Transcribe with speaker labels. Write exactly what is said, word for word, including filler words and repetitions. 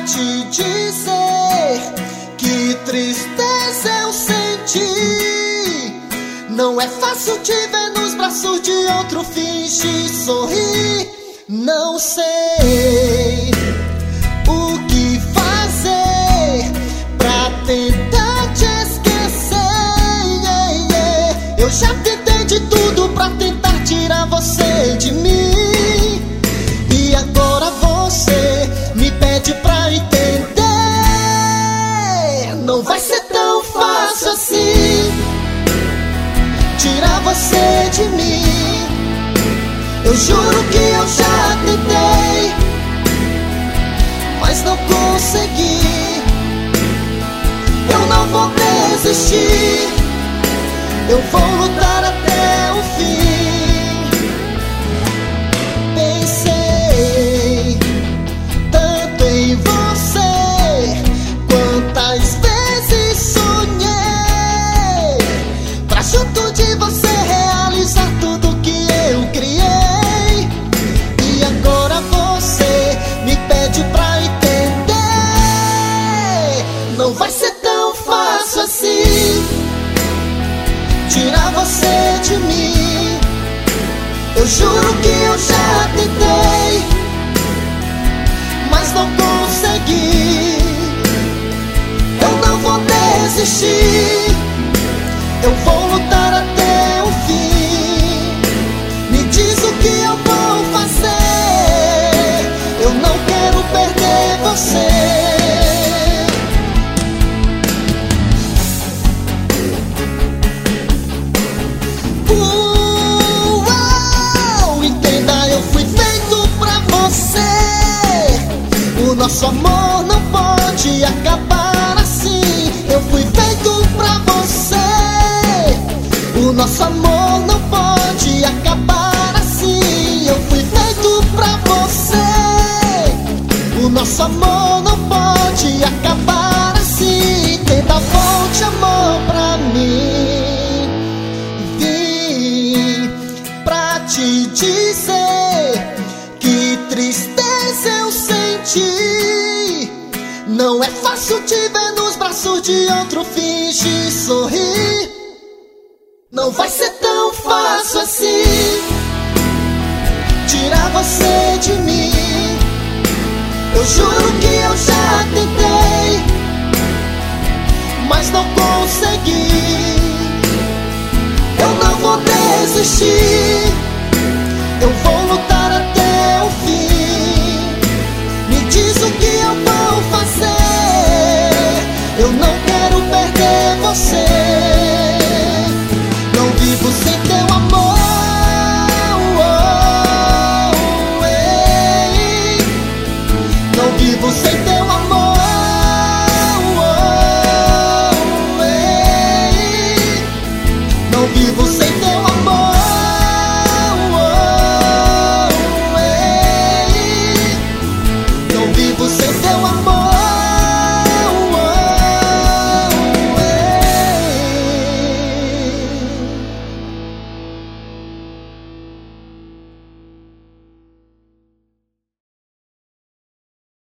Speaker 1: te dizer que tristeza eu senti. Não é fácil te ver nos braços de outro, fingir sorrir. Não sei o que fazer pra tentar te esquecer. Eu já tentei de tudo pra tentar tirar você de mim, e agora você me pede pra entender. Não vai ser tão fácil assim tirar você de mim. Eu juro que eu já tentei, mas não consegui. Eu não vou desistir, eu vou lutar até o fim. Pensei tanto em você, quantas vezes sonhei pra junto de você realizar tudo que eu criei. E agora você me pede pra entender. Não vai ser tão fácil assim tirar você de mim. Eu juro que eu já tentei, mas não consegui. Eu não vou desistir, eu vou lutar até o fim. Me diz o que eu vou fazer, eu não quero perder você. O nosso amor não pode acabar assim. Eu fui feito pra você. O nosso amor não pode acabar assim. Eu fui feito pra você. O nosso amor não pode acabar assim. Tenta, volte amor pra mim. Vim pra te dizer que tristeza eu senti. Não é fácil te ver nos braços de outro, fingir sorrir. Não vai ser tão fácil assim tirar você de mim. Eu juro que eu já tentei, mas não consegui. Eu não vou desistir,